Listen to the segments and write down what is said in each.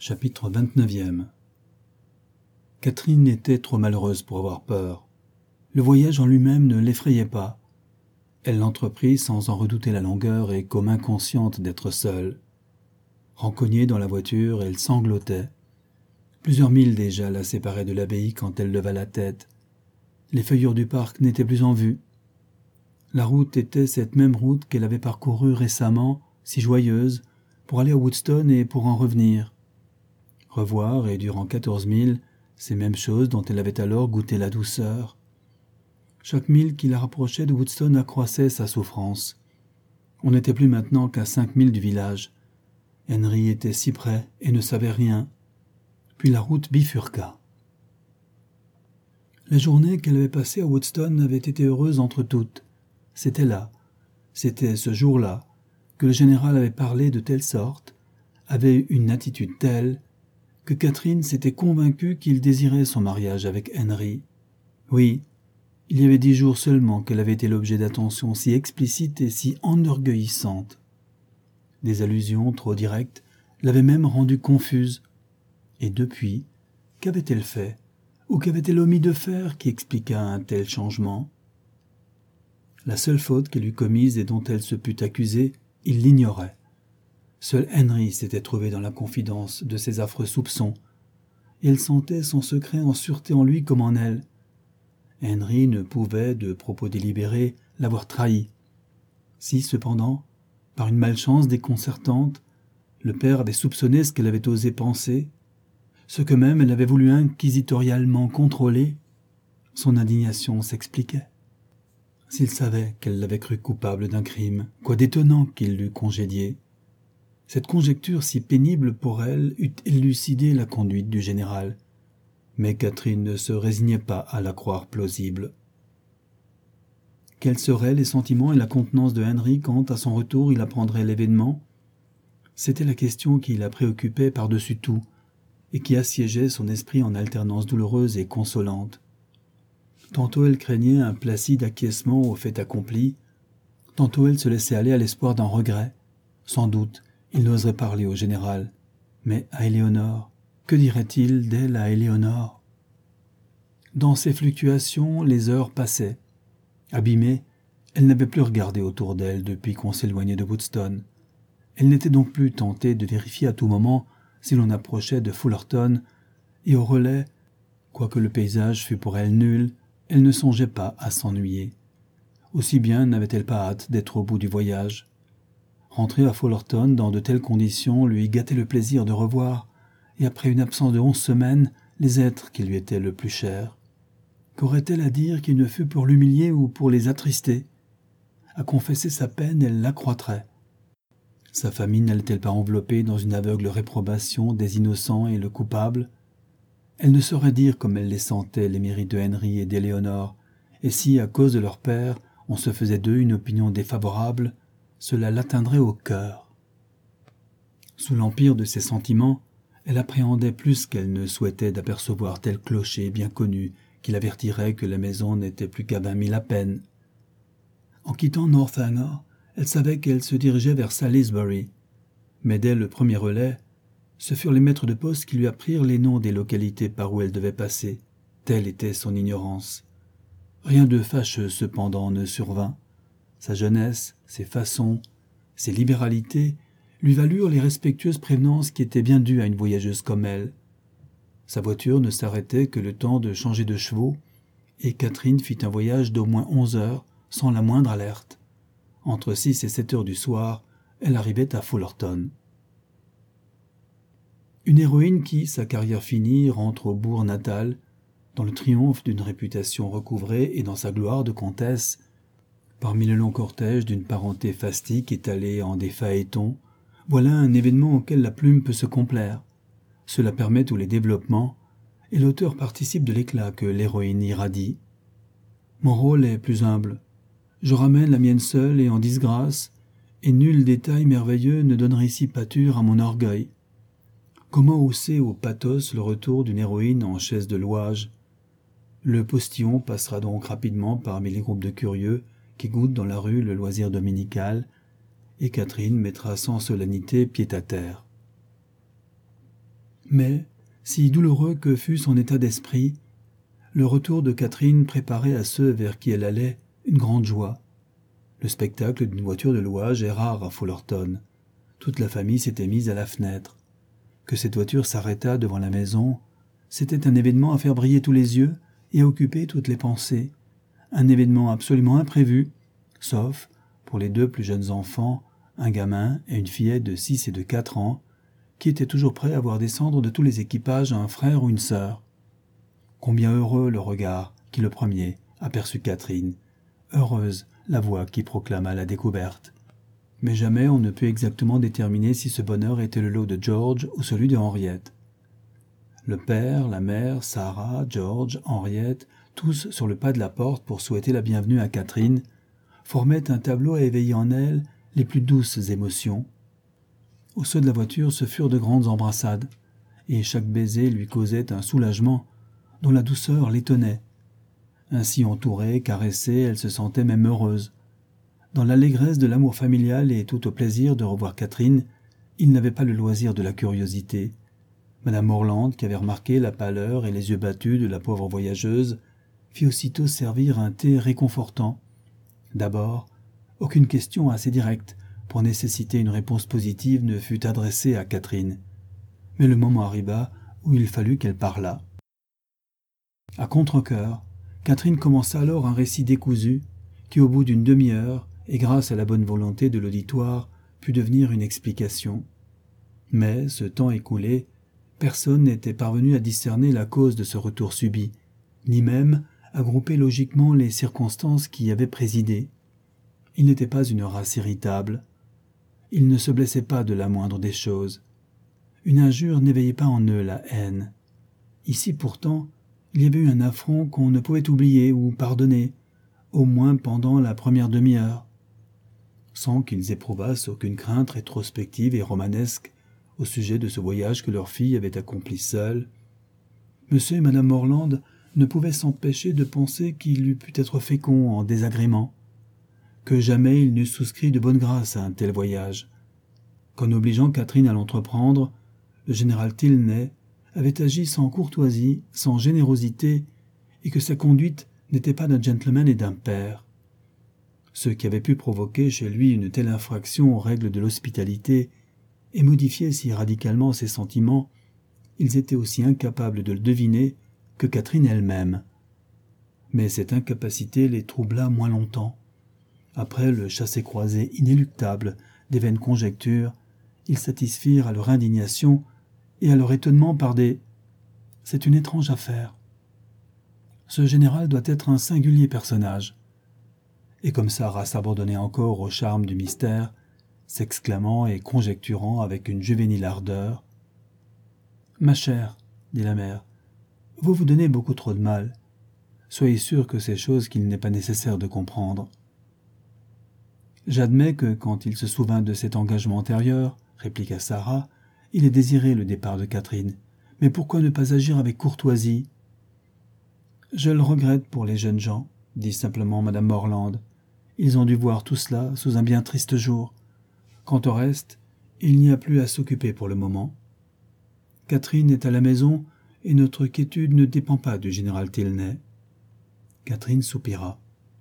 Chapitre 29e. Catherine était trop malheureuse pour avoir peur. Le voyage en lui-même ne l'effrayait pas. Elle l'entreprit sans en redouter la longueur et comme inconsciente d'être seule. Rencognée dans la voiture, elle sanglotait. Plusieurs milles déjà la séparaient de l'abbaye quand elle leva la tête. Les feuillures du parc n'étaient plus en vue. La route était cette même route qu'elle avait parcourue récemment, si joyeuse, pour aller à Woodstown et pour en revenir. Revoir, et durant 14 milles, ces mêmes choses dont elle avait alors goûté la douceur. Chaque mille qui la rapprochait de Woodstown accroissait sa souffrance. On n'était plus maintenant qu'à 5 milles du village. Henry était si près et ne savait rien. Puis la route bifurqua. La journée qu'elle avait passée à Woodstown avait été heureuse entre toutes. C'était là, c'était ce jour-là, que le général avait parlé de telle sorte, avait eu une attitude telle, que Catherine s'était convaincue qu'il désirait son mariage avec Henry. Oui, il y avait 10 jours seulement qu'elle avait été l'objet d'attentions si explicites et si enorgueillissantes. Des allusions trop directes l'avaient même rendue confuse. Et depuis, qu'avait-elle fait, ou qu'avait-elle omis de faire qui expliqua un tel changement? La seule faute qu'elle eût commise et dont elle se pût accuser, il l'ignorait. Seul Henry s'était trouvé dans la confidence de ses affreux soupçons, et elle sentait son secret en sûreté en lui comme en elle. Henry ne pouvait, de propos délibérés, l'avoir trahi. Si, cependant, par une malchance déconcertante, le père avait soupçonné ce qu'elle avait osé penser, ce que même elle avait voulu inquisitorialement contrôler, son indignation s'expliquait. S'il savait qu'elle l'avait cru coupable d'un crime, quoi d'étonnant qu'il l'eût congédiée. Cette conjecture si pénible pour elle eût élucidé la conduite du général, mais Catherine ne se résignait pas à la croire plausible. Quels seraient les sentiments et la contenance de Henry quand, à son retour, il apprendrait l'événement? C'était la question qui la préoccupait par-dessus tout, et qui assiégeait son esprit en alternances douloureuses et consolantes. Tantôt elle craignait un placide acquiescement au fait accompli, tantôt elle se laissait aller à l'espoir d'un regret. Sans doute, il n'oserait parler au général. Mais à Éléonore, que dirait-il d'elle à Éléonore? Dans ces fluctuations, les heures passaient. Abîmée, elle n'avait plus regardé autour d'elle depuis qu'on s'éloignait de Woodstown. Elle n'était donc plus tentée de vérifier à tout moment si l'on approchait de Fullerton, et au relais, quoique le paysage fût pour elle nul, elle ne songeait pas à s'ennuyer. Aussi bien n'avait-elle pas hâte d'être au bout du voyage. Rentrer à Fullerton dans de telles conditions lui gâtait le plaisir de revoir, et après une absence de 11 semaines, les êtres qui lui étaient le plus chers. Qu'aurait-elle à dire qui ne fût pour l'humilier ou pour les attrister? À confesser sa peine, elle l'accroîtrait. Sa famille n'allait-elle pas envelopper dans une aveugle réprobation des innocents et le coupable? Elle ne saurait dire comme elle les sentait, les mérites de Henry et d'Éléonore, et si, à cause de leur père, on se faisait d'eux une opinion défavorable, cela l'atteindrait au cœur. Sous l'empire de ses sentiments, elle appréhendait plus qu'elle ne souhaitait d'apercevoir tel clocher bien connu qui l'avertirait que la maison n'était plus qu'à 20 milles à peine. En quittant Northanger, elle savait qu'elle se dirigeait vers Salisbury, mais dès le premier relais, ce furent les maîtres de poste qui lui apprirent les noms des localités par où elle devait passer. Telle était son ignorance. Rien de fâcheux cependant ne survint. Sa jeunesse, ses façons, ses libéralités lui valurent les respectueuses prévenances qui étaient bien dues à une voyageuse comme elle. Sa voiture ne s'arrêtait que le temps de changer de chevaux, et Catherine fit un voyage d'au moins 11 heures sans la moindre alerte. Entre 6 et 7 heures du soir, elle arrivait à Fullerton. Une héroïne qui, sa carrière finie, rentre au bourg natal, dans le triomphe d'une réputation recouvrée et dans sa gloire de comtesse, parmi le long cortège d'une parenté fastique étalée en des phaétons, voilà un événement auquel la plume peut se complaire. Cela permet tous les développements, et l'auteur participe de l'éclat que l'héroïne irradie. Mon rôle est plus humble. Je ramène la mienne seule et en disgrâce, et nul détail merveilleux ne donnerait ici pâture à mon orgueil. Comment hausser au pathos le retour d'une héroïne en chaise de louage? Le postillon passera donc rapidement parmi les groupes de curieux qui goûtent dans la rue le loisir dominical, et Catherine mettra sans solennité pied à terre. Mais, si douloureux que fût son état d'esprit, le retour de Catherine préparait à ceux vers qui elle allait une grande joie. Le spectacle d'une voiture de louage est rare à Fullerton. Toute la famille s'était mise à la fenêtre. Que cette voiture s'arrêtât devant la maison, c'était un événement à faire briller tous les yeux et à occuper toutes les pensées. Un événement absolument imprévu, sauf, pour les 2 plus jeunes enfants, un gamin et une fillette de 6 et de 4 ans, qui étaient toujours prêts à voir descendre de tous les équipages un frère ou une sœur. Combien heureux le regard qui, le premier, aperçut Catherine, heureuse la voix qui proclama la découverte. Mais jamais on ne put exactement déterminer si ce bonheur était le lot de George ou celui de Henriette. Le père, la mère, Sarah, George, Henriette, tous sur le pas de la porte pour souhaiter la bienvenue à Catherine, formaient un tableau à éveiller en elle les plus douces émotions. Au saut de la voiture, ce furent de grandes embrassades, et chaque baiser lui causait un soulagement dont la douceur l'étonnait. Ainsi entourée, caressée, elle se sentait même heureuse. Dans l'allégresse de l'amour familial et tout au plaisir de revoir Catherine, il n'avait pas le loisir de la curiosité. Madame Morland, qui avait remarqué la pâleur et les yeux battus de la pauvre voyageuse, fit aussitôt servir un thé réconfortant. D'abord, aucune question assez directe pour nécessiter une réponse positive ne fut adressée à Catherine. Mais le moment arriva où il fallut qu'elle parlât. À contre-cœur, Catherine commença alors un récit décousu qui, au bout d'une demi-heure, et grâce à la bonne volonté de l'auditoire, put devenir une explication. Mais, ce temps écoulé, personne n'était parvenu à discerner la cause de ce retour subit, ni même à grouper logiquement les circonstances qui y avaient présidé. Ils n'étaient pas une race irritable. Ils ne se blessaient pas de la moindre des choses. Une injure n'éveillait pas en eux la haine. Ici, pourtant, il y avait eu un affront qu'on ne pouvait oublier ou pardonner, au moins pendant la première demi-heure, sans qu'ils éprouvassent aucune crainte rétrospective et romanesque au sujet de ce voyage que leur fille avait accompli seule. Monsieur et madame Morland ne pouvaient s'empêcher de penser qu'il eût pu être fécond en désagréments, que jamais ils n'eussent souscrit de bonne grâce à un tel voyage, qu'en obligeant Catherine à l'entreprendre, le général Tilney avait agi sans courtoisie, sans générosité, et que sa conduite n'était pas d'un gentleman et d'un père. Ce qui avait pu provoquer chez lui une telle infraction aux règles de l'hospitalité et modifier si radicalement ses sentiments, ils étaient aussi incapables de le deviner que Catherine elle-même. Mais cette incapacité les troubla moins longtemps. Après le chassé-croisé inéluctable des vaines conjectures, ils satisfirent à leur indignation et à leur étonnement par des « c'est une étrange affaire ». Ce général doit être un singulier personnage. Et comme Sarah s'abandonnait encore au charme du mystère, s'exclamant et conjecturant avec une juvénile ardeur. « Ma chère, dit la mère, vous vous donnez beaucoup trop de mal. Soyez sûre que c'est chose qu'il n'est pas nécessaire de comprendre. » J'admets que, quand il se souvint de cet engagement antérieur, répliqua Sarah, il ait désiré le départ de Catherine. Mais pourquoi ne pas agir avec courtoisie? Je le regrette pour les jeunes gens, dit simplement madame Morland. Ils ont dû voir tout cela sous un bien triste jour. Quant au reste, il n'y a plus à s'occuper pour le moment. Catherine est à la maison et notre quiétude ne dépend pas du général Tilney. Catherine soupira.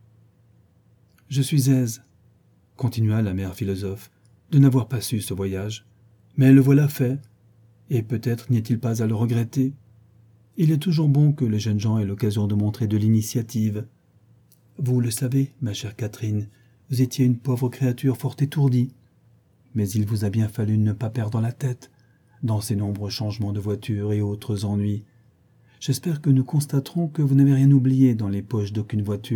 « Je suis aise, continua la mère philosophe, de n'avoir pas su ce voyage. Mais le voilà fait, et peut-être n'y a-t-il pas à le regretter. Il est toujours bon que les jeunes gens aient l'occasion de montrer de l'initiative. Vous le savez, ma chère Catherine, vous étiez une pauvre créature fort étourdie. Mais il vous a bien fallu ne pas perdre la tête dans ces nombreux changements de voiture et autres ennuis. J'espère que nous constaterons que vous n'avez rien oublié dans les poches d'aucune voiture. »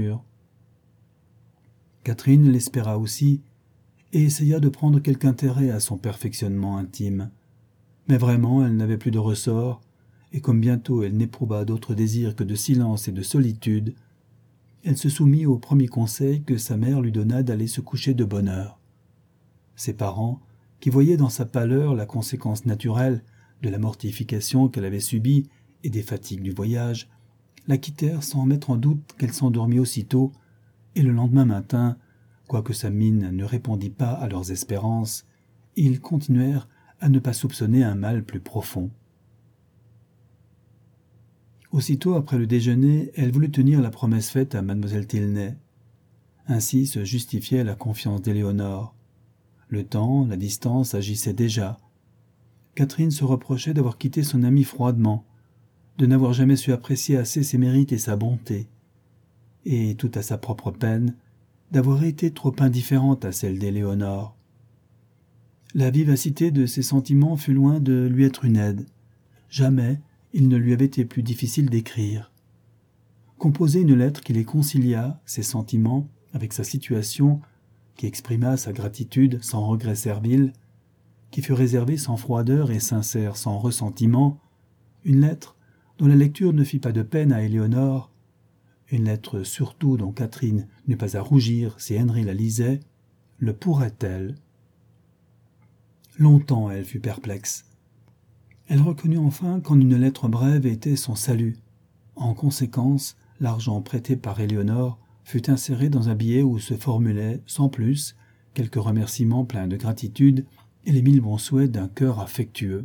Catherine l'espéra aussi, et essaya de prendre quelque intérêt à son perfectionnement intime. Mais vraiment, elle n'avait plus de ressort, et comme bientôt elle n'éprouva d'autre désir que de silence et de solitude, elle se soumit au premier conseil que sa mère lui donna d'aller se coucher de bonne heure. Ses parents, qui voyaient dans sa pâleur la conséquence naturelle de la mortification qu'elle avait subie et des fatigues du voyage, la quittèrent sans mettre en doute qu'elle s'endormit aussitôt, et le lendemain matin, quoique sa mine ne répondît pas à leurs espérances, ils continuèrent à ne pas soupçonner un mal plus profond. Aussitôt après le déjeuner, elle voulut tenir la promesse faite à mademoiselle Tilney. Ainsi se justifiait la confiance d'Éléonore. Le temps, la distance agissaient déjà. Catherine se reprochait d'avoir quitté son amie froidement, de n'avoir jamais su apprécier assez ses mérites et sa bonté, et, tout à sa propre peine, d'avoir été trop indifférente à celle d'Éléonore. La vivacité de ses sentiments fut loin de lui être une aide. Jamais il ne lui avait été plus difficile d'écrire. Composer une lettre qui les conciliât, ses sentiments, avec sa situation, qui exprimât sa gratitude sans regret servile, qui fut réservée sans froideur et sincère sans ressentiment, une lettre dont la lecture ne fit pas de peine à Éléonore, une lettre surtout dont Catherine n'eut pas à rougir si Henry la lisait, le pourrait-elle? Longtemps elle fut perplexe. Elle reconnut enfin qu'en une lettre brève était son salut. En conséquence, l'argent prêté par Éléonore fut inséré dans un billet où se formulaient, sans plus, quelques remerciements pleins de gratitude et les 1000 bons souhaits d'un cœur affectueux.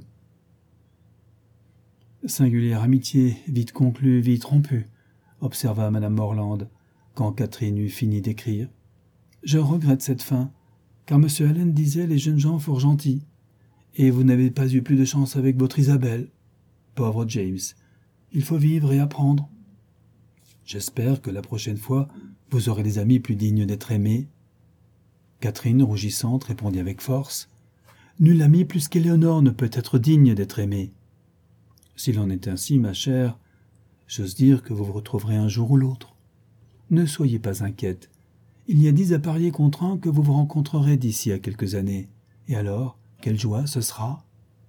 Singulière amitié, vite conclue, vite rompue, observa madame Morland, quand Catherine eut fini d'écrire. Je regrette cette fin, car M. Allen disait les jeunes gens fort gentils, et vous n'avez pas eu plus de chance avec votre Isabelle. Pauvre James, il faut vivre et apprendre. J'espère que la prochaine fois, vous aurez des amis plus dignes d'être aimés. Catherine, rougissante, répondit avec force. Nul ami plus qu'Éléonore ne peut être digne d'être aimé. S'il en est ainsi, ma chère, j'ose dire que vous vous retrouverez un jour ou l'autre. Ne soyez pas inquiète. Il y a 10 à parier contre 1 que vous vous rencontrerez d'ici à quelques années. Et alors, quelle joie ce sera?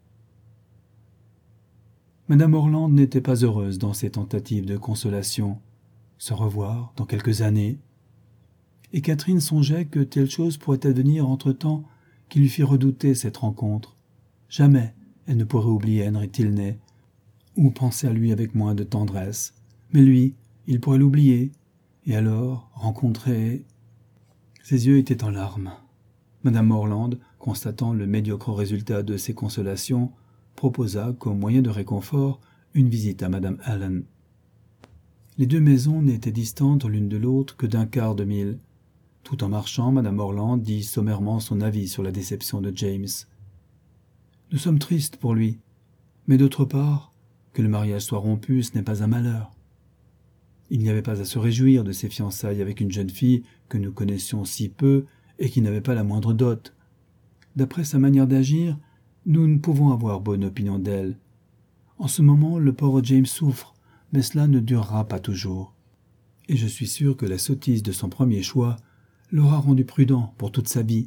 Madame Orland n'était pas heureuse dans ses tentatives de consolation. Se revoir dans quelques années. Et Catherine songeait que telle chose pourrait advenir entre-temps qui lui fit redouter cette rencontre. Jamais elle ne pourrait oublier Henry Tilney, ou penser à lui avec moins de tendresse. Mais lui, il pourrait l'oublier, et alors rencontrer... Ses yeux étaient en larmes. Madame Morland, constatant le médiocre résultat de ses consolations, proposa, comme moyen de réconfort, une visite à madame Allen. Les 2 maisons n'étaient distantes l'une de l'autre que d'1 quart de mille. Tout en marchant, madame Morland dit sommairement son avis sur la déception de James. Nous sommes tristes pour lui, mais d'autre part, que le mariage soit rompu, ce n'est pas un malheur. Il n'y avait pas à se réjouir de ses fiançailles avec une jeune fille que nous connaissions si peu et qui n'avait pas la moindre dot. D'après sa manière d'agir, nous ne pouvons avoir bonne opinion d'elle. En ce moment, le pauvre James souffre, mais cela ne durera pas toujours. Et je suis sûr que la sottise de son premier choix l'aura rendu prudent pour toute sa vie.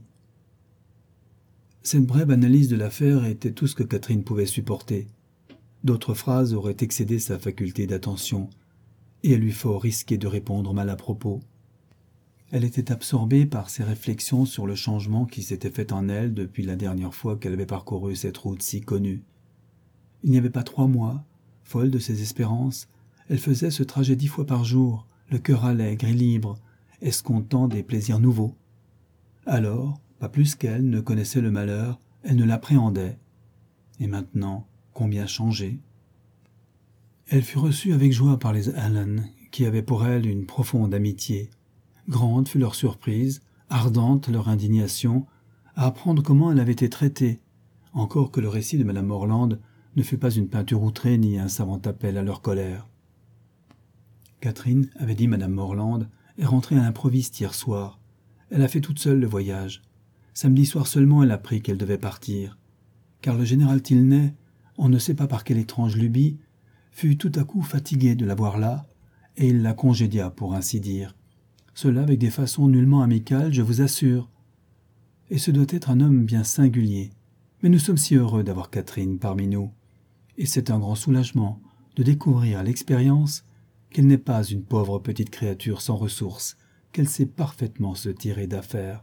Cette brève analyse de l'affaire était tout ce que Catherine pouvait supporter. D'autres phrases auraient excédé sa faculté d'attention, et elle eut fort risqué de répondre mal à propos. Elle était absorbée par ses réflexions sur le changement qui s'était fait en elle depuis la dernière fois qu'elle avait parcouru cette route si connue. Il n'y avait pas 3 mois, folle de ses espérances, elle faisait ce trajet 10 fois par jour, le cœur allègre et libre, escomptant des plaisirs nouveaux. Alors, pas plus qu'elle ne connaissait le malheur, elle ne l'appréhendait. Et maintenant, combien changé. Elle fut reçue avec joie par les Allen, qui avaient pour elle une profonde amitié. Grande fut leur surprise, ardente leur indignation, à apprendre comment elle avait été traitée, encore que le récit de madame Morland ne fut pas une peinture outrée ni un savant appel à leur colère. Catherine, avait dit madame Morland, est rentrée à l'improviste hier soir. Elle a fait toute seule le voyage. Samedi soir seulement elle apprit qu'elle devait partir, car le général Tilney, on ne sait pas par quelle étrange lubie, fut tout à coup fatigué de la voir là, et il la congédia pour ainsi dire. Cela avec des façons nullement amicales, je vous assure. Et ce doit être un homme bien singulier. Mais nous sommes si heureux d'avoir Catherine parmi nous. Et c'est un grand soulagement de découvrir à l'expérience qu'elle n'est pas une pauvre petite créature sans ressources, qu'elle sait parfaitement se tirer d'affaire.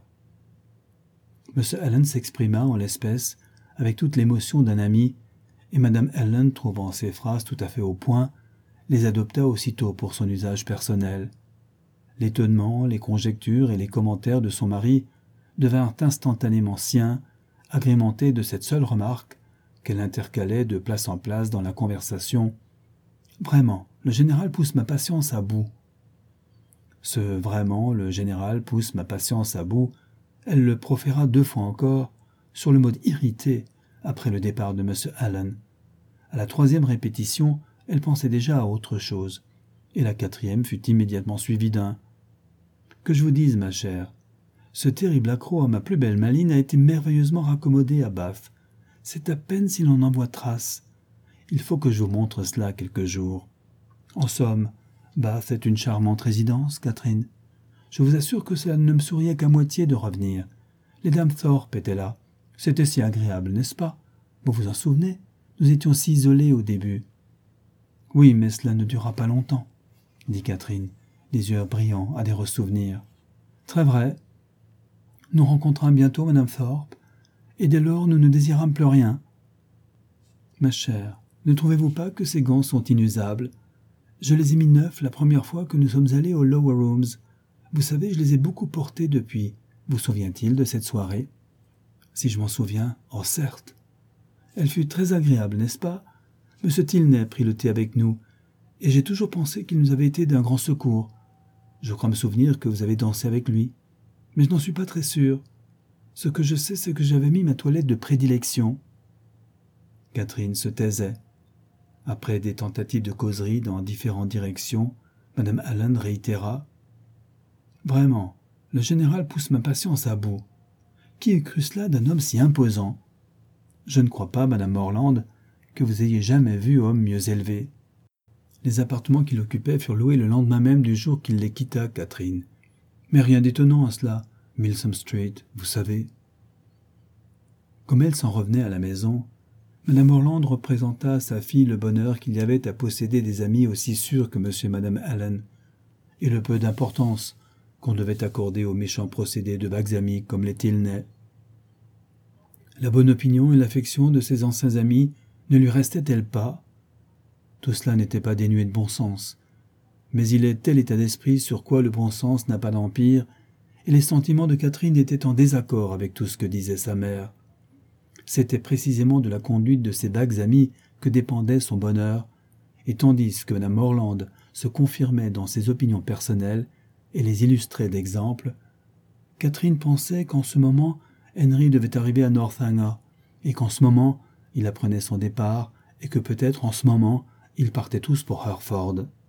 M. Allen s'exprima en l'espèce avec toute l'émotion d'un ami, et Mme Allen, trouvant ces phrases tout à fait au point, les adopta aussitôt pour son usage personnel. L'étonnement, les conjectures et les commentaires de son mari devinrent instantanément siens, agrémentés de cette seule remarque qu'elle intercalait de place en place dans la conversation. Vraiment, le général pousse ma patience à bout. Ce « vraiment, le général pousse ma patience à bout », elle le proféra 2 fois encore, sur le mode irrité, après le départ de M. Allen. À la 3e répétition, elle pensait déjà à autre chose, et la 4e fut immédiatement suivie d'un « Que je vous dise, ma chère, ce terrible accroc à ma plus belle Maline a été merveilleusement raccommodé à Bath. C'est à peine s'il en envoie trace. Il faut que je vous montre cela quelque jour. En somme, Bath est une charmante résidence, Catherine. Je vous assure que cela ne me souriait qu'à moitié de revenir. Les dames Thorpe étaient là. C'était si agréable, n'est-ce pas? Vous vous en souvenez? Nous étions si isolés au début. Oui, mais cela ne dura pas longtemps, dit Catherine, les yeux brillants à des ressouvenirs. Très vrai. Nous rencontrâmes bientôt Madame Thorpe, et dès lors nous ne désirâmes plus rien. Ma chère, ne trouvez-vous pas que ces gants sont inusables? Je les ai mis neufs la première fois que nous sommes allés aux Lower Rooms. Vous savez, je les ai beaucoup portés depuis. Vous souvient-il de cette soirée? Si je m'en souviens, oh certes. Elle fut très agréable, n'est-ce pas? M. Tilney prit le thé avec nous, et j'ai toujours pensé qu'il nous avait été d'un grand secours. Je crois me souvenir que vous avez dansé avec lui, mais je n'en suis pas très sûr. Ce que je sais, c'est que j'avais mis ma toilette de prédilection. Catherine se taisait. Après des tentatives de causerie dans différentes directions, Mme Allen réitéra « Vraiment, le général pousse ma patience à bout. Qui eût cru cela d'un homme si imposant? Je ne crois pas, Madame Morland, que vous ayez jamais vu homme mieux élevé. » Les appartements qu'il occupait furent loués le lendemain même du jour qu'il les quitta, Catherine. Mais rien d'étonnant à cela, Milsom Street, vous savez. Comme elle s'en revenait à la maison, Madame Morland représenta à sa fille le bonheur qu'il y avait à posséder des amis aussi sûrs que M. et Madame Allen, et le peu d'importance qu'on devait accorder aux méchants procédés de vagues amis comme les Tilney. La bonne opinion et l'affection de ses anciens amis ne lui restaient-elles pas? Tout cela n'était pas dénué de bon sens, mais il est tel état d'esprit sur quoi le bon sens n'a pas d'empire, et les sentiments de Catherine étaient en désaccord avec tout ce que disait sa mère. C'était précisément de la conduite de ses vagues amis que dépendait son bonheur, et tandis que Mme Morland se confirmait dans ses opinions personnelles et les illustrait d'exemples, Catherine pensait qu'en ce moment Henry devait arriver à Northanger, et qu'en ce moment il apprenait son départ, et que peut-être en ce moment ils partaient tous pour Hereford.